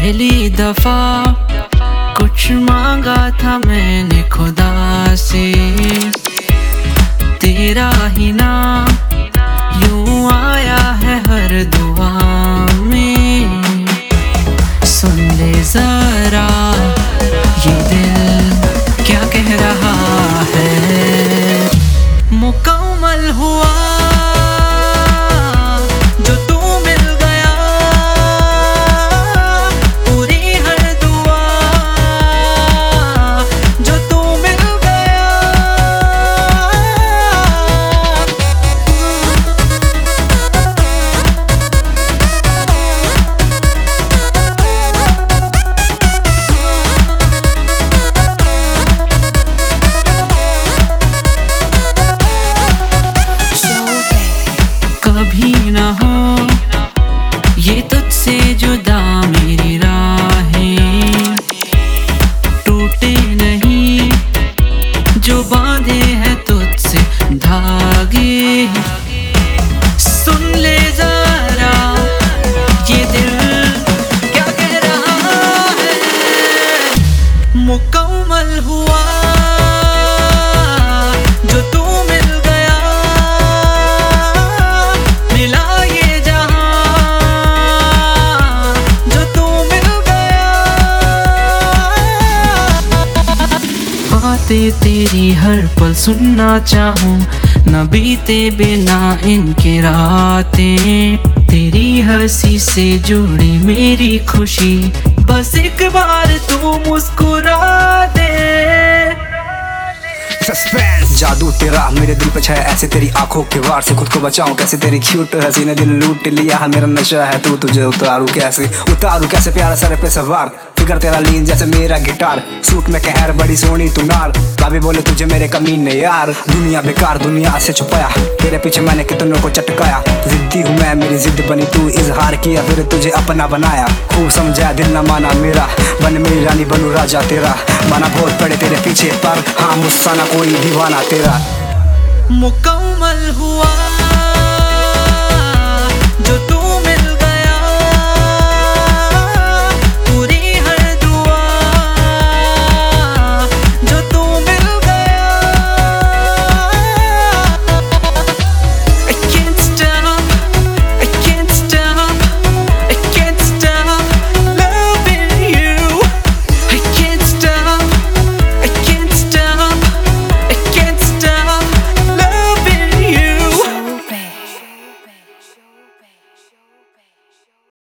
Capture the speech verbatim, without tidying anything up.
पहली दफा कुछ मांगा था मैंने खुदा से, तेरा ही नाम यूं आया है हर दुआ में। सुन ले जरा ये दिल क्या कह रहा है, मुकम्मल हुआ जो तू मिल गया, पूरी हर दुआ जो तू मिल गया। कभी ना हो ये तुझसे जुदा मेरी राहें, टूटे नहीं जो बांधे हैं तुझसे धागे। सुन ले जरा ये दिल क्या कह रहा है, मुकम्मल हुआ जो तू मिल गया, मिला ये जहां जो तू मिल गया। बातें तेरी हर पल सुनना चाहूं, न बीते बिना इनके रातें, तेरी हंसी से जुड़ी मेरी खुशी, बस एक बार तू मुस्कुरा दे। सस्पेंस जादू तेरा मेरे दिल पे छाया ऐसे, तेरी आंखों के वार से खुद को बचाऊं कैसे, तेरी क्यूट हंसी ने दिल लूट लिया है, मेरा नशा है तू, तुझे उतारू कैसे उतारू कैसे प्यारा सर पे सवार, फिगर तेरा लीन जैसे मेरा गिटार, सूट में कहर बड़ी सोनी तू नार, भाभी बोले तुझे मेरे कमीने यार, दुनिया बेकार दुनिया से छुपाया, तेरे पीछे मैंने कितनों को चटकाया, जिद्दी हूँ मैं मेरी जिद बनी तू, इजहार किया फिर तुझे अपना बनाया, खूब समझा दिल न माना मेरा, बन मेरी रानी बनू राजा तेरा, माना बहुत पड़े तेरे पीछे पर हाँ मुस्सा ना कोई दीवाना तेरा। मुकम्मल हुआ